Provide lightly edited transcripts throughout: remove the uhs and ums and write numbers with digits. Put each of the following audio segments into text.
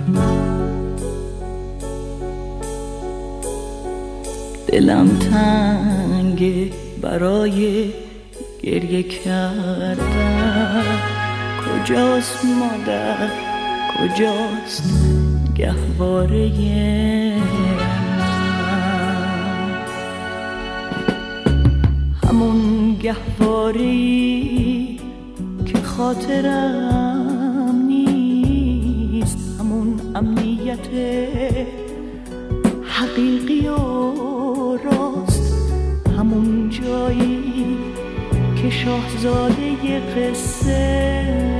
دلم تنگه برای گریه کردن. کجاست مادر، کجاست گهواره من؟ همون گهواره‌ای که خاطرم نیست، همون امنیت حقیقی و راست، همون جایی که شاهزاده قصه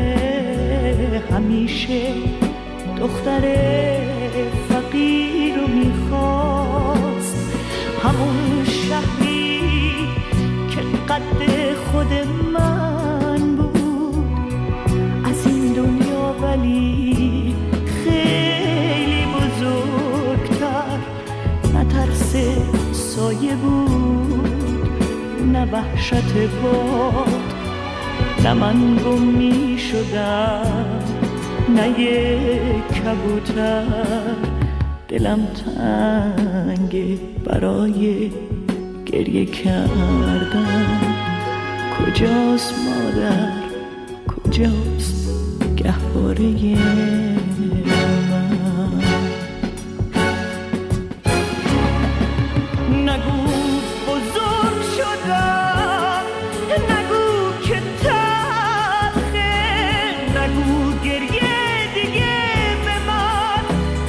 همیشه دختر فقیر رو میخواست، همون شهری که قد خود من بود از این دنیا، ولی خیلی بزرگتر، نه ترس سایه بود نه وحشت باد، نه من گم می شدم نه یک کبوتر. دلم تنگه برای گریه کردن. کجاست مادر، کجاست گهواره من؟ نگو بزرگ شدم، نگو که تلخه، نگو گریه دیگه به من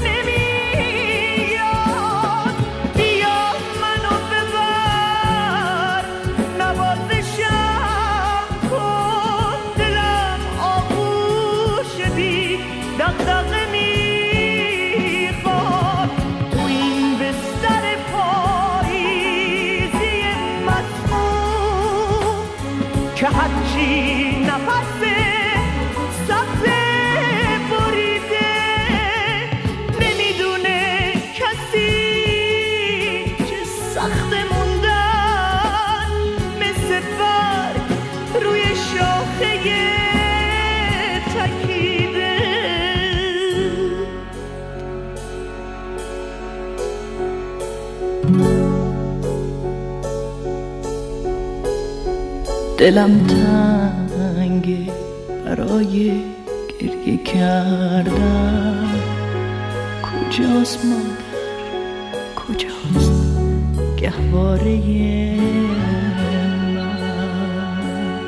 نمیاد. بیا منو ببر، نوازشم کن، دلم آغوش بی دغدغه میخواد. تو این بستر پاییزی مسموم که هرچی نفس سبز بریده، نمیدونه کسی چه سخت موندن مثل برگ روی شاخه تکیده. دلم تنگه برای گریه کردن. کجاست مادر، کجاست گهواره من؟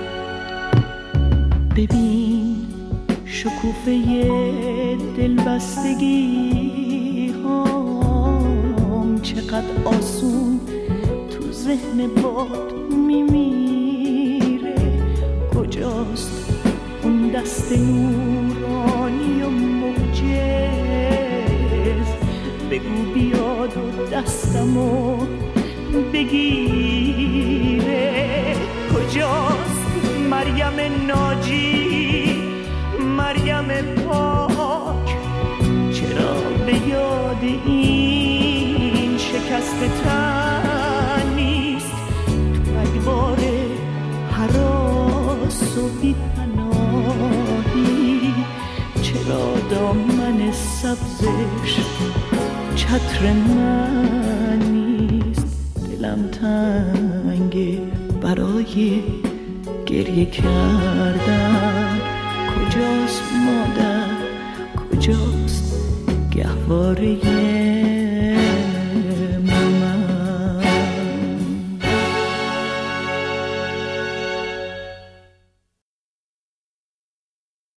ببین شکوفه دلبستگی هم چقدر آسون تو ذهن باد میمیره. کجاست اون دست نورانی و موجز؟ بگو بیاد و دستمو بگیره. کجاست مریم ناجی، مریم پاک؟ چرا به یاد این شکست تن نیست؟ تو رگبار هراس و بی‌پناهی چرا دامن سبزش چتر من نیست؟ دلم تنگه برای گریه کردن. کجاست مادر، کجاست گهواره